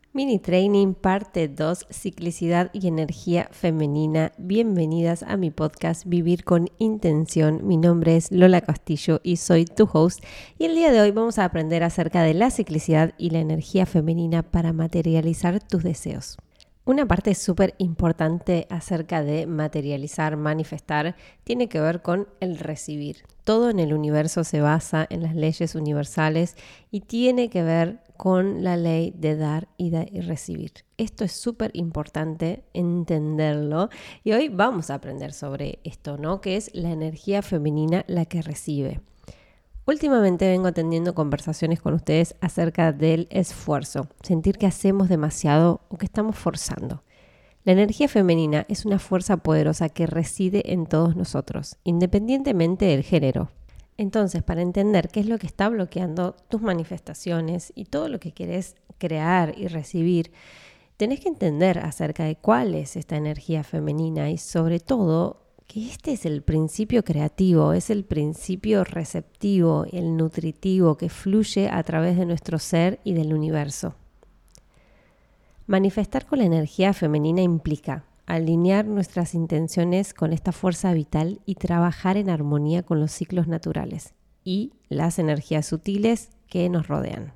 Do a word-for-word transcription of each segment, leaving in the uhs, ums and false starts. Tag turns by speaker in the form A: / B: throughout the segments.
A: Mini Training parte dos, Ciclicidad y Energía Femenina. Bienvenidas a mi podcast Vivir con Intención. Mi nombre es Lola Castillo y soy tu host. Y el día de hoy vamos a aprender acerca de la ciclicidad y la energía femenina para materializar tus deseos. Una parte súper importante acerca de materializar, manifestar, tiene que ver con el recibir. Todo en el universo se basa en las leyes universales y tiene que ver con la ley de dar y de recibir. Esto es súper importante entenderlo y hoy vamos a aprender sobre esto, ¿no? Que es la energía femenina la que recibe. Últimamente vengo teniendo conversaciones con ustedes acerca del esfuerzo, sentir que hacemos demasiado o que estamos forzando. La energía femenina es una fuerza poderosa que reside en todos nosotros, independientemente del género. Entonces, para entender qué es lo que está bloqueando tus manifestaciones y todo lo que querés crear y recibir, tenés que entender acerca de cuál es esta energía femenina y sobre todo que este es el principio creativo, es el principio receptivo, el nutritivo que fluye a través de nuestro ser y del universo. Manifestar con la energía femenina implica alinear nuestras intenciones con esta fuerza vital y trabajar en armonía con los ciclos naturales y las energías sutiles que nos rodean.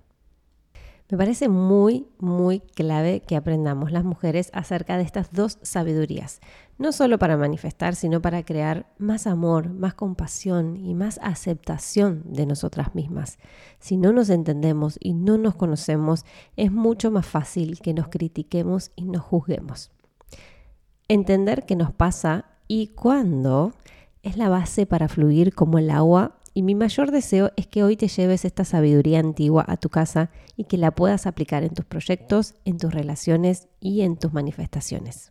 A: Me parece muy, muy clave que aprendamos las mujeres acerca de estas dos sabidurías, no solo para manifestar, sino para crear más amor, más compasión y más aceptación de nosotras mismas. Si no nos entendemos y no nos conocemos, es mucho más fácil que nos critiquemos y nos juzguemos. Entender qué nos pasa y cuándo es la base para fluir como el agua. Y mi mayor deseo es que hoy te lleves esta sabiduría antigua a tu casa y que la puedas aplicar en tus proyectos, en tus relaciones y en tus manifestaciones.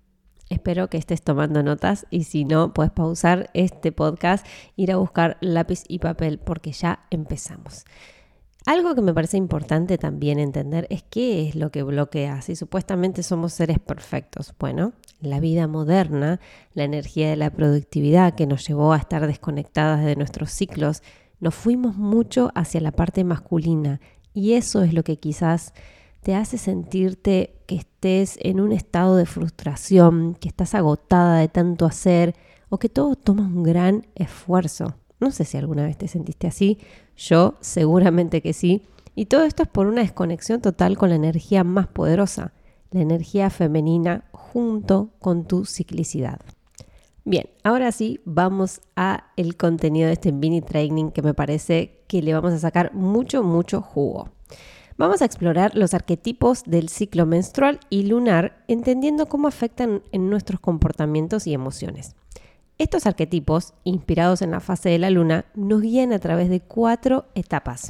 A: Espero que estés tomando notas y si no, puedes pausar este podcast, ir a buscar lápiz y papel porque ya empezamos. Algo que me parece importante también entender es qué es lo que bloquea. Si supuestamente somos seres perfectos, bueno, la vida moderna, la energía de la productividad que nos llevó a estar desconectadas de nuestros ciclos, nos fuimos mucho hacia la parte masculina y eso es lo que quizás te hace sentirte que estés en un estado de frustración, que estás agotada de tanto hacer o que todo toma un gran esfuerzo. No sé si alguna vez te sentiste así, yo seguramente que sí. Y todo esto es por una desconexión total con la energía más poderosa, la energía femenina junto con tu ciclicidad. Bien, ahora sí vamos a el contenido de este mini training que me parece que le vamos a sacar mucho, mucho jugo. Vamos a explorar los arquetipos del ciclo menstrual y lunar, entendiendo cómo afectan en nuestros comportamientos y emociones. Estos arquetipos, inspirados en la fase de la luna, nos guían a través de cuatro etapas: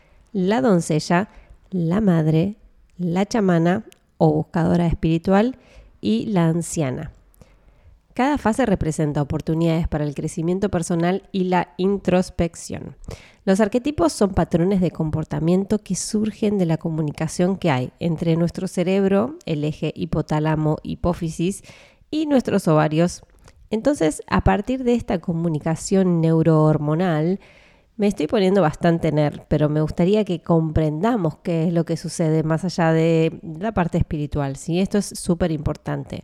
A: la doncella, la madre, la chamana o buscadora espiritual y la anciana. Cada fase representa oportunidades para el crecimiento personal y la introspección. Los arquetipos son patrones de comportamiento que surgen de la comunicación que hay entre nuestro cerebro, el eje hipotálamo-hipófisis, y nuestros ovarios. Entonces, a partir de esta comunicación neurohormonal, me estoy poniendo bastante nerd, pero me gustaría que comprendamos qué es lo que sucede más allá de la parte espiritual, ¿sí? Esto es súper importante.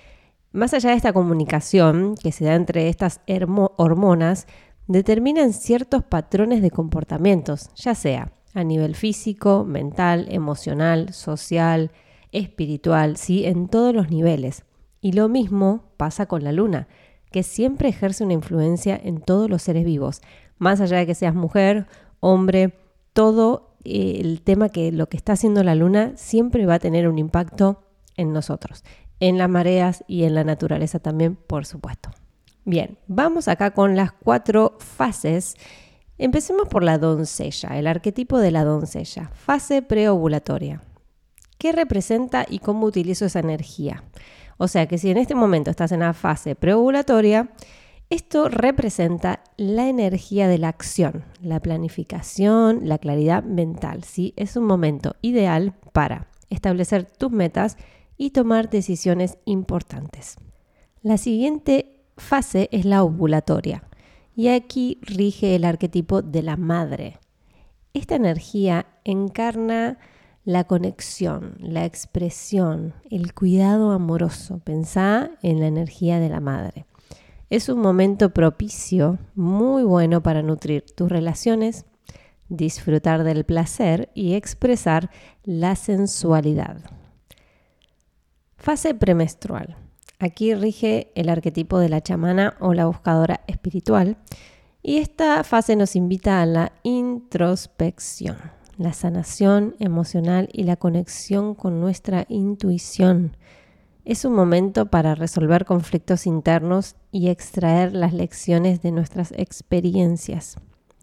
A: Más allá de esta comunicación que se da entre estas hermo- hormonas, determinan ciertos patrones de comportamientos, ya sea a nivel físico, mental, emocional, social, espiritual, ¿sí? En todos los niveles. Y lo mismo pasa con la luna, que siempre ejerce una influencia en todos los seres vivos. Más allá de que seas mujer, hombre, todo eh, el tema que lo que está haciendo la luna siempre va a tener un impacto en nosotros, en las mareas y en la naturaleza también, por supuesto. Bien, vamos acá con las cuatro fases. Empecemos por la doncella, el arquetipo de la doncella, fase preovulatoria. ¿Qué representa y cómo utilizo esa energía? O sea que si en este momento estás en la fase preovulatoria, esto representa la energía de la acción, la planificación, la claridad mental, ¿sí? Es un momento ideal para establecer tus metas y tomar decisiones importantes. La siguiente fase es la ovulatoria y aquí rige el arquetipo de la madre. Esta energía encarna la conexión, la expresión, el cuidado amoroso. Pensá en la energía de la madre. Es un momento propicio, muy bueno para nutrir tus relaciones, disfrutar del placer y expresar la sensualidad. Fase premenstrual. Aquí rige el arquetipo de la chamana o la buscadora espiritual y esta fase nos invita a la introspección, la sanación emocional y la conexión con nuestra intuición. Es un momento para resolver conflictos internos y extraer las lecciones de nuestras experiencias.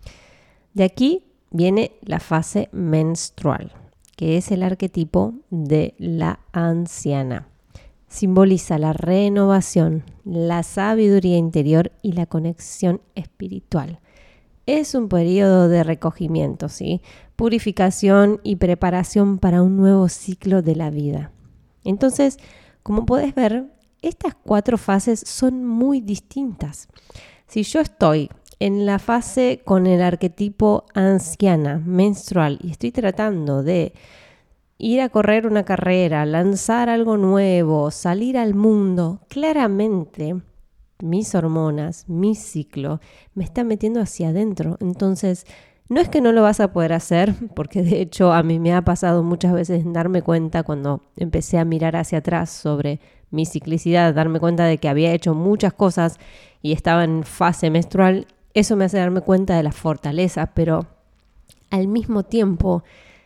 A: De aquí viene la fase menstrual, que es el arquetipo de la anciana. Simboliza la renovación, la sabiduría interior y la conexión espiritual. Es un periodo de recogimiento, ¿sí? Purificación y preparación para un nuevo ciclo de la vida. Entonces, como puedes ver, estas cuatro fases son muy distintas. Si yo estoy en la fase con el arquetipo anciana, menstrual, y estoy tratando de ir a correr una carrera, lanzar algo nuevo, salir al mundo, claramente mis hormonas, mi ciclo, me están metiendo hacia adentro. Entonces, no es que no lo vas a poder hacer, porque de hecho a mí me ha pasado muchas veces darme cuenta cuando empecé a mirar hacia atrás sobre mi ciclicidad, darme cuenta de que había hecho muchas cosas y estaba en fase menstrual. Eso me hace darme cuenta de la fortaleza, pero al mismo tiempo,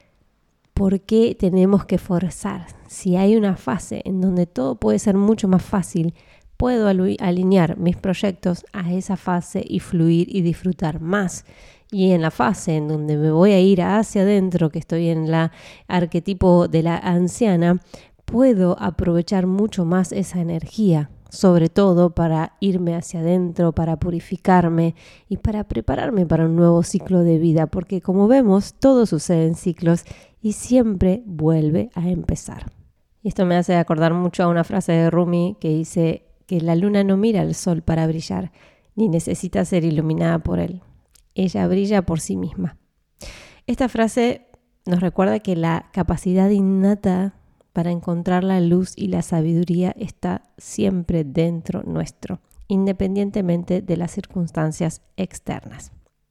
A: ¿por qué tenemos que forzar? Si hay una fase en donde todo puede ser mucho más fácil, puedo alinear mis proyectos a esa fase y fluir y disfrutar más. Y en la fase en donde me voy a ir hacia adentro, que estoy en el arquetipo de la anciana, puedo aprovechar mucho más esa energía, sobre todo para irme hacia adentro, para purificarme y para prepararme para un nuevo ciclo de vida, porque como vemos, todo sucede en ciclos y siempre vuelve a empezar. Y esto me hace acordar mucho a una frase de Rumi que dice que la luna no mira al sol para brillar, ni necesita ser iluminada por él. Ella brilla por sí misma. Esta frase nos recuerda que la capacidad innata para encontrar la luz y la sabiduría está siempre dentro nuestro, independientemente de las circunstancias externas.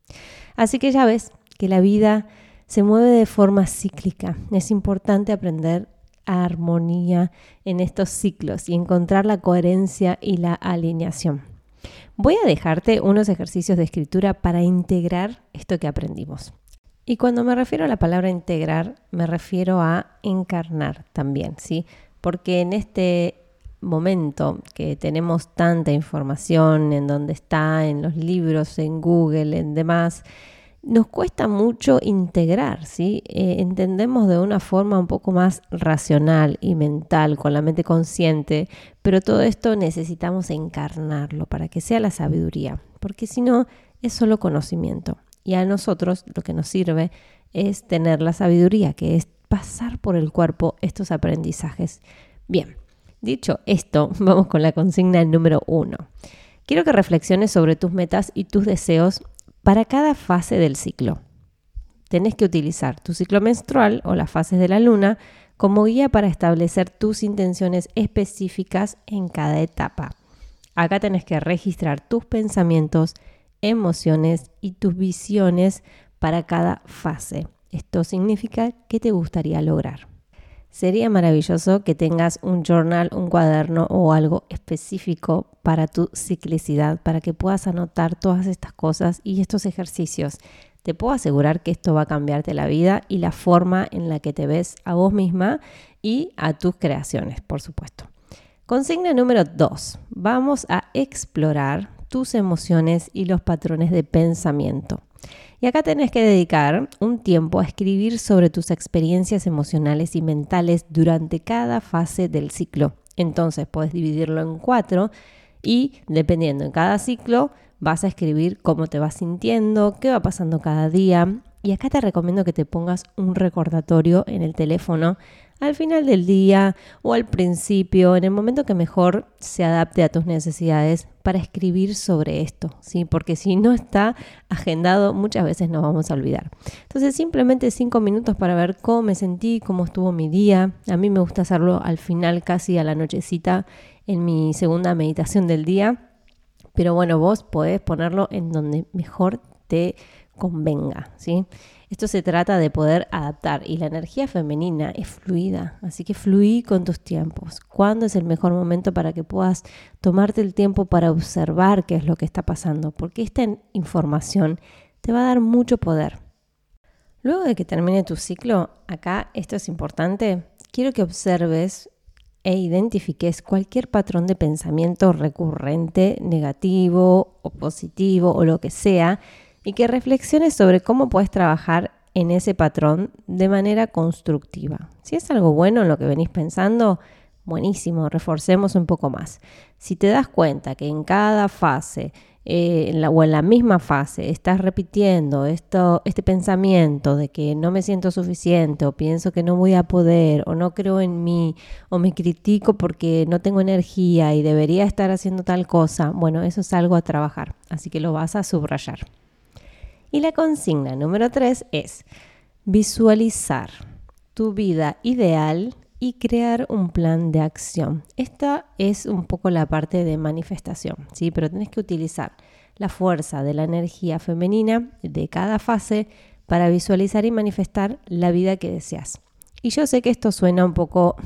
A: Así que ya ves que la vida se mueve de forma cíclica. Es importante aprender a armonía en estos ciclos y encontrar la coherencia y la alineación. Voy a dejarte unos ejercicios de escritura para integrar esto que aprendimos. Y cuando me refiero a la palabra integrar, me refiero a encarnar también, ¿sí? Porque en este momento que tenemos tanta información en donde está, en los libros, en Google, en demás, nos cuesta mucho integrar, ¿sí? Eh, entendemos de una forma un poco más racional y mental, con la mente consciente, pero todo esto necesitamos encarnarlo para que sea la sabiduría, porque si no es solo conocimiento. Y a nosotros lo que nos sirve es tener la sabiduría, que es pasar por el cuerpo estos aprendizajes. Bien, dicho esto, vamos con la consigna número uno. Quiero que reflexiones sobre tus metas y tus deseos para cada fase del ciclo. Tenés que utilizar tu ciclo menstrual o las fases de la luna como guía para establecer tus intenciones específicas en cada etapa. Acá tenés que registrar tus pensamientos, emociones y tus visiones para cada fase. Esto significa qué te gustaría lograr. Sería maravilloso que tengas un journal, un cuaderno o algo específico para tu ciclicidad, para que puedas anotar todas estas cosas y estos ejercicios. Te puedo asegurar que esto va a cambiarte la vida y la forma en la que te ves a vos misma y a tus creaciones, por supuesto. Consigna número dos. Vamos a explorar tus emociones y los patrones de pensamiento. Y acá tenés que dedicar un tiempo a escribir sobre tus experiencias emocionales y mentales durante cada fase del ciclo. Entonces puedes dividirlo en cuatro y dependiendo en cada ciclo vas a escribir cómo te vas sintiendo, qué va pasando cada día. Y acá te recomiendo que te pongas un recordatorio en el teléfono al final del día o al principio, en el momento que mejor se adapte a tus necesidades para escribir sobre esto, ¿sí? Porque si no está agendado, muchas veces nos vamos a olvidar. Entonces, simplemente cinco minutos para ver cómo me sentí, cómo estuvo mi día. A mí me gusta hacerlo al final, casi a la nochecita, en mi segunda meditación del día. Pero bueno, vos podés ponerlo en donde mejor te convenga, ¿sí? Esto se trata de poder adaptar y la energía femenina es fluida, así que fluí con tus tiempos. ¿Cuándo es el mejor momento para que puedas tomarte el tiempo para observar qué es lo que está pasando? Porque esta información te va a dar mucho poder. Luego de que termine tu ciclo, acá esto es importante, quiero que observes e identifiques cualquier patrón de pensamiento recurrente, negativo o positivo o lo que sea, y que reflexiones sobre cómo puedes trabajar en ese patrón de manera constructiva. Si es algo bueno en lo que venís pensando, buenísimo, reforcemos un poco más. Si te das cuenta que en cada fase eh, en la, o en la misma fase estás repitiendo esto, este pensamiento de que no me siento suficiente o pienso que no voy a poder o no creo en mí o me critico porque no tengo energía y debería estar haciendo tal cosa, bueno, eso es algo a trabajar, así que lo vas a subrayar. Y la consigna número tres es visualizar tu vida ideal y crear un plan de acción. Esta es un poco la parte de manifestación, ¿sí? Pero tenés que utilizar la fuerza de la energía femenina de cada fase para visualizar y manifestar la vida que deseas. Y yo sé que esto suena un poco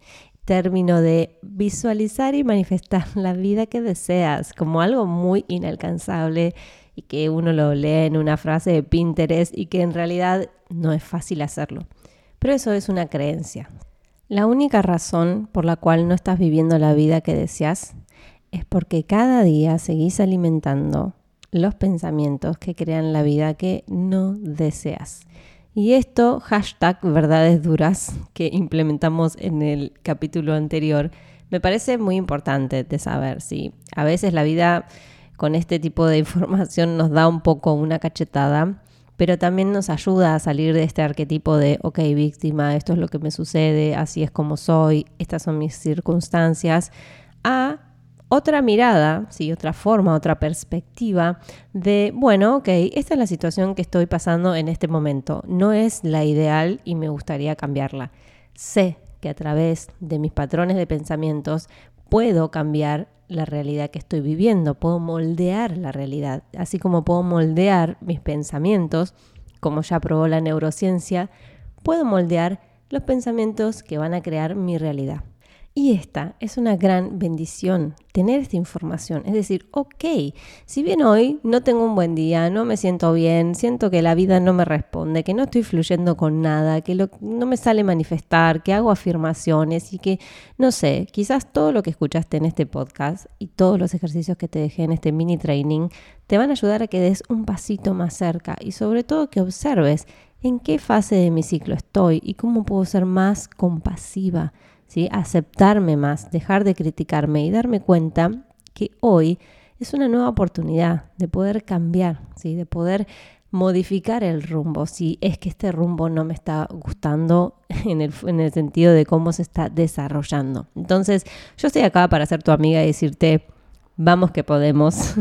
A: término de visualizar y manifestar la vida que deseas como algo muy inalcanzable y que uno lo lee en una frase de Pinterest y que en realidad no es fácil hacerlo. Pero eso es una creencia. La única razón por la cual no estás viviendo la vida que deseas es porque cada día seguís alimentando los pensamientos que crean la vida que no deseas. Y esto, hashtag verdades duras, que implementamos en el capítulo anterior, me parece muy importante de saber, ¿sí? A veces la vida con este tipo de información nos da un poco una cachetada, pero también nos ayuda a salir de este arquetipo de, ok, víctima, esto es lo que me sucede, así es como soy, estas son mis circunstancias, a otra mirada, ¿sí? Otra forma, otra perspectiva de, bueno, ok, esta es la situación que estoy pasando en este momento, no es la ideal y me gustaría cambiarla. Sé que a través de mis patrones de pensamientos puedo cambiar la realidad que estoy viviendo, puedo moldear la realidad, así como puedo moldear mis pensamientos, como ya probó la neurociencia, puedo moldear los pensamientos que van a crear mi realidad. Y esta es una gran bendición, tener esta información. Es decir, ok, si bien hoy no tengo un buen día, no me siento bien, siento que la vida no me responde, que no estoy fluyendo con nada, que lo, no me sale manifestar, que hago afirmaciones y que, no sé, quizás todo lo que escuchaste en este podcast y todos los ejercicios que te dejé en este mini training te van a ayudar a que des un pasito más cerca y sobre todo que observes en qué fase de mi ciclo estoy y cómo puedo ser más compasiva, ¿sí? Aceptarme más, dejar de criticarme y darme cuenta que hoy es una nueva oportunidad de poder cambiar, ¿sí? De poder modificar el rumbo, si es que este rumbo no me está gustando en el, en el sentido de cómo se está desarrollando. Entonces, yo estoy acá para ser tu amiga y decirte, vamos que podemos,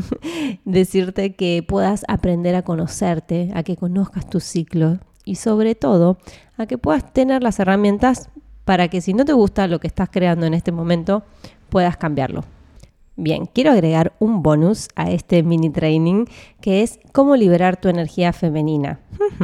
A: decirte que puedas aprender a conocerte, a que conozcas tu ciclo y sobre todo a que puedas tener las herramientas para que si no te gusta lo que estás creando en este momento, puedas cambiarlo. Bien, quiero agregar un bonus a este mini training que es cómo liberar tu energía femenina.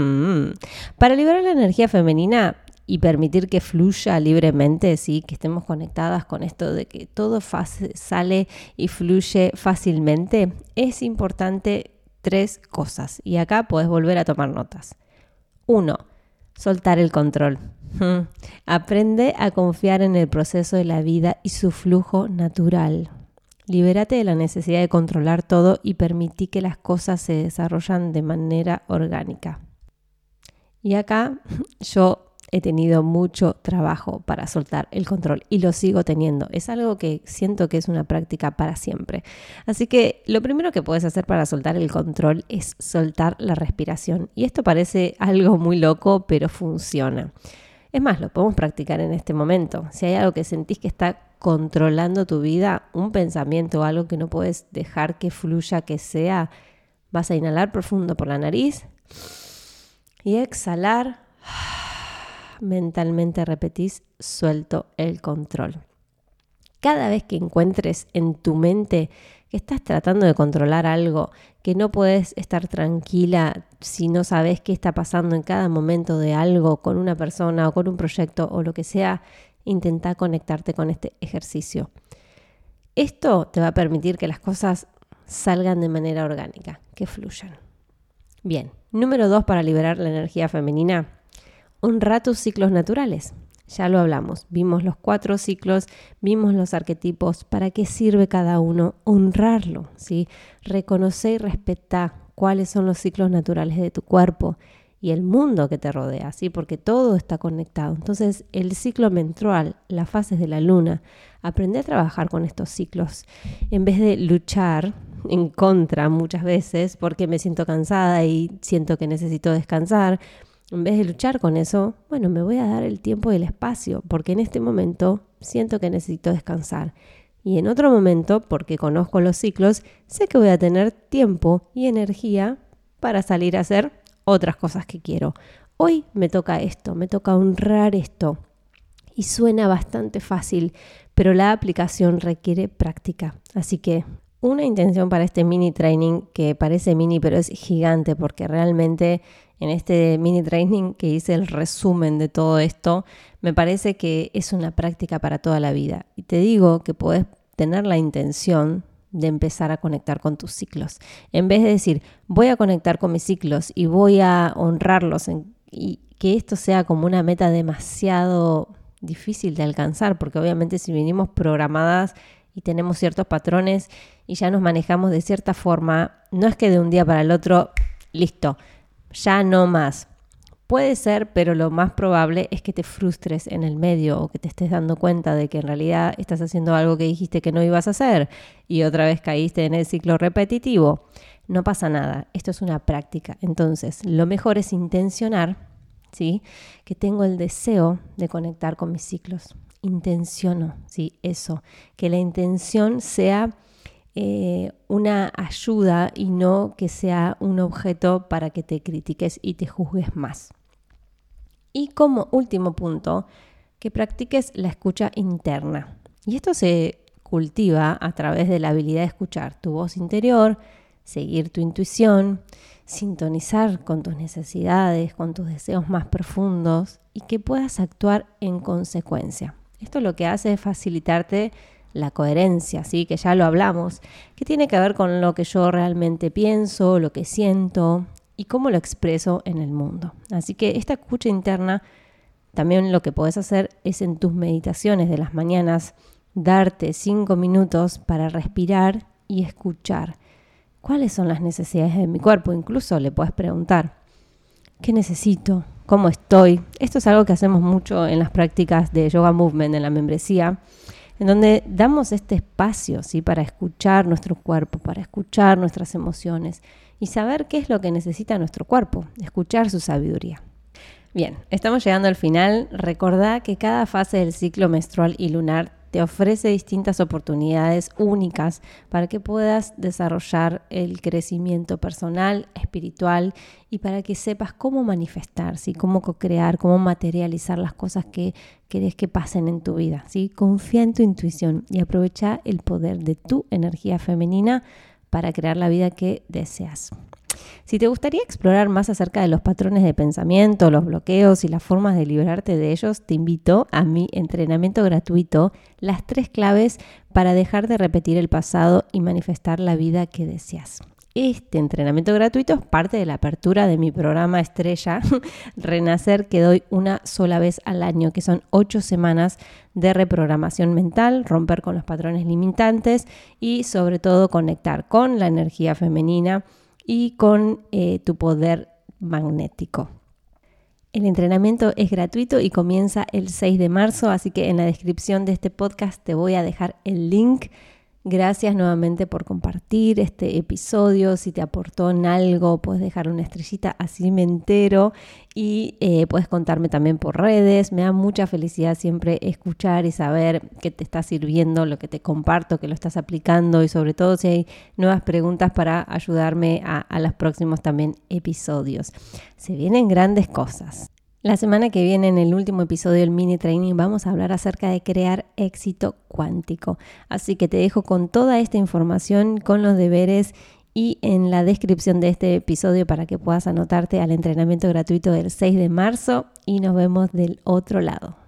A: Para liberar la energía femenina y permitir que fluya libremente, ¿sí? Que estemos conectadas con esto de que todo fácil, sale y fluye fácilmente, es importante tres cosas. Y acá puedes volver a tomar notas. Uno, soltar el control. Hmm. Aprende a confiar en el proceso de la vida y su flujo natural. Libérate de la necesidad de controlar todo y permití que las cosas se desarrollen de manera orgánica. Y acá yo he tenido mucho trabajo para soltar el control y lo sigo teniendo. Es algo que siento que es una práctica para siempre. Así que lo primero que puedes hacer para soltar el control es soltar la respiración. Y esto parece algo muy loco, pero funciona. Es más, lo podemos practicar en este momento. Si hay algo que sentís que está controlando tu vida, un pensamiento o algo que no puedes dejar que fluya, que sea, vas a inhalar profundo por la nariz y exhalar. Mentalmente repetís, suelto el control. Cada vez que encuentres en tu mente que estás tratando de controlar algo, que no puedes estar tranquila si no sabes qué está pasando en cada momento de algo con una persona o con un proyecto o lo que sea, intenta conectarte con este ejercicio. Esto te va a permitir que las cosas salgan de manera orgánica, que fluyan. Bien, número dos para liberar la energía femenina, honra tus ciclos naturales. Ya lo hablamos, vimos los cuatro ciclos, vimos los arquetipos, para qué sirve cada uno, honrarlo, ¿sí? Reconocer y respetar cuáles son los ciclos naturales de tu cuerpo y el mundo que te rodea, ¿sí? Porque todo está conectado. Entonces, el ciclo menstrual, las fases de la luna, aprende a trabajar con estos ciclos en vez de luchar en contra muchas veces porque me siento cansada y siento que necesito descansar. En vez de luchar con eso, bueno, me voy a dar el tiempo y el espacio, porque en este momento siento que necesito descansar. Y en otro momento, porque conozco los ciclos, sé que voy a tener tiempo y energía para salir a hacer otras cosas que quiero. Hoy me toca esto, me toca honrar esto. Y suena bastante fácil, pero la aplicación requiere práctica. Así que una intención para este mini training, que parece mini, pero es gigante, porque realmente en este mini training que hice el resumen de todo esto, me parece que es una práctica para toda la vida. Y te digo que podés tener la intención de empezar a conectar con tus ciclos. En vez de decir, voy a conectar con mis ciclos y voy a honrarlos, en, y que esto sea como una meta demasiado difícil de alcanzar, porque obviamente si venimos programadas y tenemos ciertos patrones y ya nos manejamos de cierta forma, no es que de un día para el otro, listo, ya no más. Puede ser, pero lo más probable es que te frustres en el medio o que te estés dando cuenta de que en realidad estás haciendo algo que dijiste que no ibas a hacer y otra vez caíste en el ciclo repetitivo. No pasa nada, esto es una práctica. Entonces, lo mejor es intencionar, ¿sí? Que tengo el deseo de conectar con mis ciclos. Intenciono, ¿sí? Eso, que la intención sea Eh, una ayuda y no que sea un objeto para que te critiques y te juzgues más. Y como último punto, que practiques la escucha interna. Y esto se cultiva a través de la habilidad de escuchar tu voz interior, seguir tu intuición, sintonizar con tus necesidades, con tus deseos más profundos y que puedas actuar en consecuencia. Esto lo que hace es facilitarte la coherencia, ¿sí? Que ya lo hablamos, que tiene que ver con lo que yo realmente pienso, lo que siento y cómo lo expreso en el mundo. Así que esta escucha interna, también lo que podés hacer es en tus meditaciones de las mañanas, darte cinco minutos para respirar y escuchar cuáles son las necesidades de mi cuerpo. Incluso le podés preguntar, ¿qué necesito? ¿Cómo estoy? Esto es algo que hacemos mucho en las prácticas de Yoga Movement, en la membresía, en donde damos este espacio, ¿sí? Para escuchar nuestro cuerpo, para escuchar nuestras emociones y saber qué es lo que necesita nuestro cuerpo, escuchar su sabiduría. Bien, estamos llegando al final. Recordá que cada fase del ciclo menstrual y lunar te ofrece distintas oportunidades únicas para que puedas desarrollar el crecimiento personal, espiritual y para que sepas cómo manifestar, ¿sí? Cómo co-crear, cómo materializar las cosas que querés que pasen en tu vida, ¿sí? Confía en tu intuición y aprovecha el poder de tu energía femenina para crear la vida que deseas. Si te gustaría explorar más acerca de los patrones de pensamiento, los bloqueos y las formas de liberarte de ellos, te invito a mi entrenamiento gratuito, las tres claves para dejar de repetir el pasado y manifestar la vida que deseas. Este entrenamiento gratuito es parte de la apertura de mi programa estrella Renacer, que doy una sola vez al año, que son ocho semanas de reprogramación mental, romper con los patrones limitantes y sobre todo conectar con la energía femenina y con eh, tu poder magnético. El entrenamiento es gratuito y comienza el seis de marzo, así que en la descripción de este podcast te voy a dejar el link Gracias nuevamente por compartir este episodio. Si te aportó en algo, puedes dejar una estrellita, así me entero. Y eh, puedes contarme también por redes. Me da mucha felicidad siempre escuchar y saber que te está sirviendo lo que te comparto, que lo estás aplicando y sobre todo si hay nuevas preguntas para ayudarme a, a los próximos también episodios. Se vienen grandes cosas. La semana que viene, en el último episodio del mini training, vamos a hablar acerca de crear éxito cuántico. Así que te dejo con toda esta información, con los deberes y en la descripción de este episodio para que puedas anotarte al entrenamiento gratuito del seis de marzo y nos vemos del otro lado.